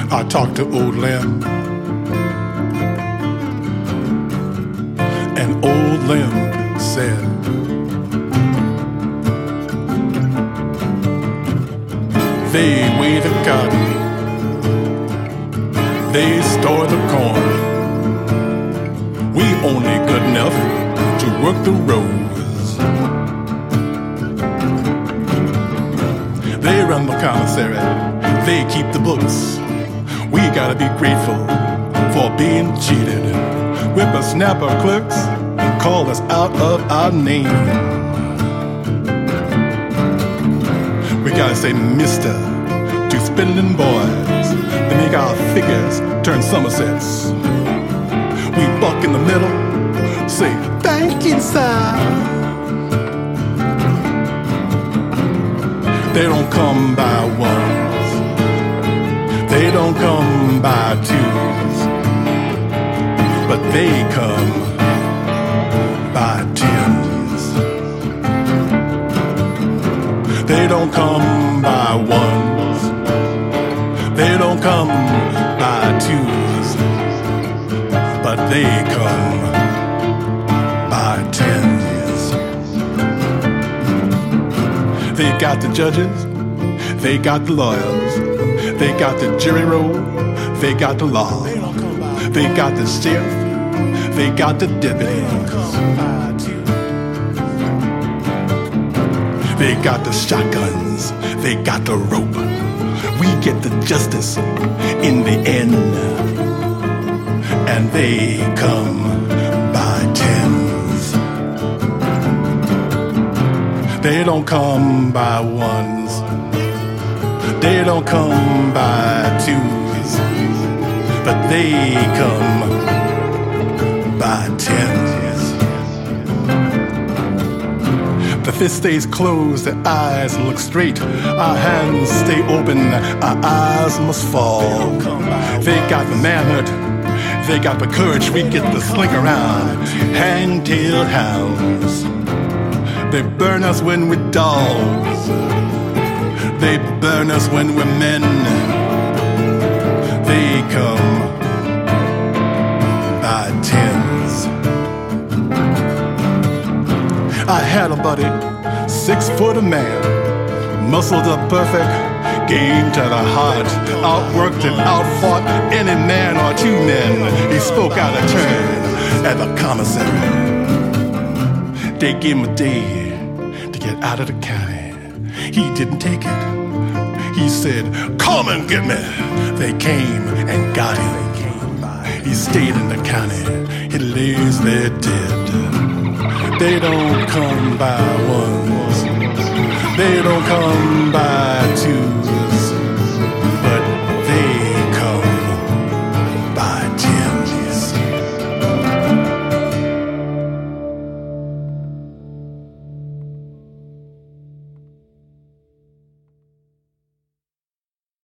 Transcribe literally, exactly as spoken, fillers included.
I talked to old Lem, and old Lem said, they weigh the cotton, they store the corn. We only good enough to work the rows. They run the commissary, they keep the books. We gotta be grateful for being cheated. Whippersnapper clerks call us out of our name. We gotta say mister to spending boys to make our figures turn somersets. We buck in the middle, say thank you, sir. They don't come by ones, they don't come by twos, but they come by tens. They don't come by ones, they don't come by twos, but they come by tens. They got the judges, they got the lawyers, they got the jury roll, they got the law, they got the sheriff, they got the deputies, they got the shotguns, they got the rope. We get the justice in the end, and they come by tens. They don't come by ones, they don't come by twos, but they come by tens. The fist stays closed, the eyes look straight, our hands stay open, our eyes must fall. They got the manhood, they got the courage, we get to slink around, hang-tailed hounds. They burn us when we're dogs, they burn us when we're men. They come by tens. I had a buddy, six foot a man, muscled up perfect, game to the heart, outworked and outfought any man or two men. He spoke out of turn at the commissary. They gave him a day to get out of the county. He didn't take it. He said, come and get me. They came and got him. He stayed in the county. He lays there dead. They don't come by ones, they don't come by twos,